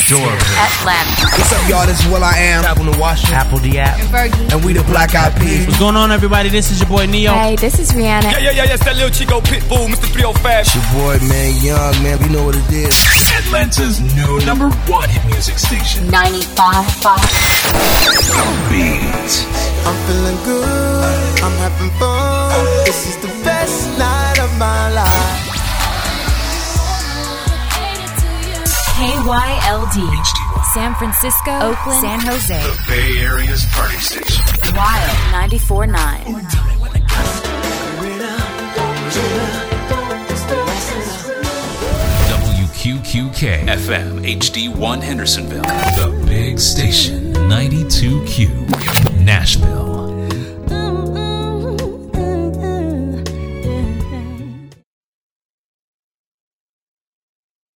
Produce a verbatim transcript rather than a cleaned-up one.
Adorable. Atlanta. What's up, y'all? This is Will I Am. Apple the Washington. Apple the app. And Fergie. And we the Black Eyed Peas. What's going on, everybody? This is your boy Neo. Hey, this is Rihanna. Yeah, yeah, yeah, yeah. It's that little Chico Pitbull, Mister three oh five. It's your boy, man, Young, man. We know what it is. Atlanta's new number one hit music station. ninety-five point five. Beat. I'm feeling good. I'm having fun. This is the best night of my life. K Y L D. San Francisco, Oakland, San Jose. The Bay Area's party station. Wild ninety-four point nine. W Q Q K F M H D one Hendersonville. The big station ninety-two Q Nashville.